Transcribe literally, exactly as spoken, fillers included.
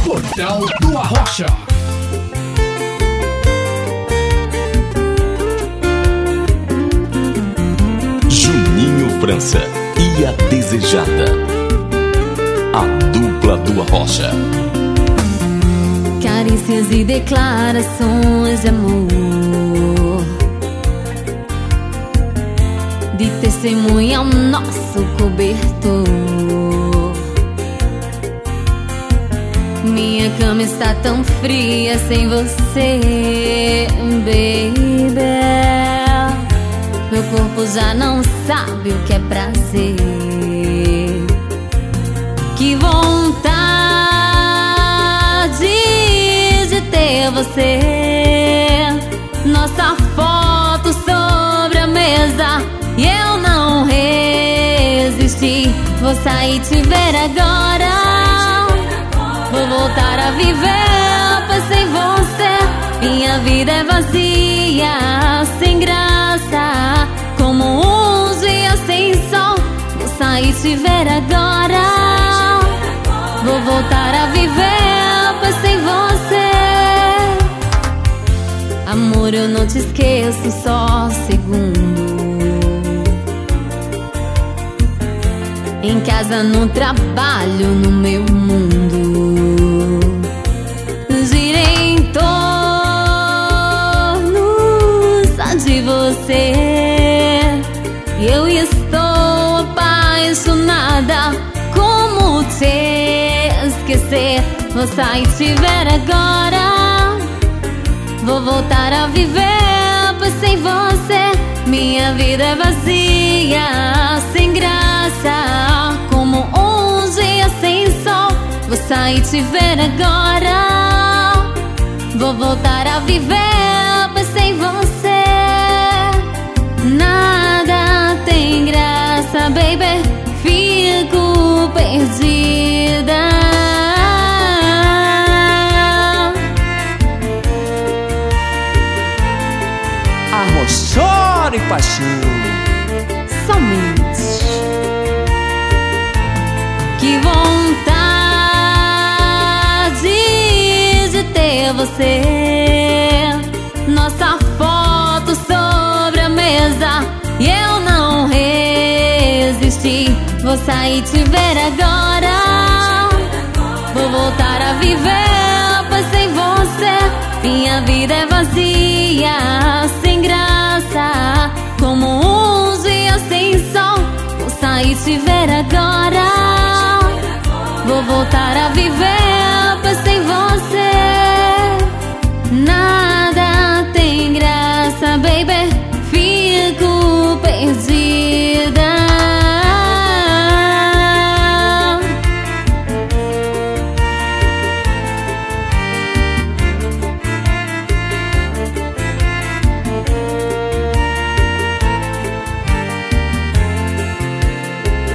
Portal do Arrocha. Juninho França e a Desejada, a dupla do Arrocha. Carícias e declarações de amor, de testemunha ao nosso cobertor. Minha cama está tão fria sem você, baby. Meu corpo já não sabe o que é prazer. Que vontade de ter você, nossa foto sobre a mesa, e eu não resisti. Vou sair te ver agora, vou voltar a viver, pois sem você minha vida é vazia, sem graça, como um dia sem sol. Vou sair te ver agora, vou voltar a viver, pois sem você. Amor, eu não te esqueço só segundo. Em casa, no trabalho, no meu mundo, gira em torno só de você. E eu estou apaixonada. Como te esquecer? Vou sair te ver agora, vou voltar a viver, pois sem você minha vida é vazia, sem graça, como um dia sem sol. Vou sair te ver agora, vou voltar a viver, pois sem você nada tem graça, baby. Fico perdida. Arrochora e paixão, somente. Que vontade de ter você, nossa foto sobre a mesa, e eu não resisti. Vou sair te ver agora, vou voltar a viver, pois sem você minha vida é vazia, sem graça, como um dia sem sol. Vou sair te ver agora, vou voltar a viver, pois sem você nada tem graça, baby. Fico perdida.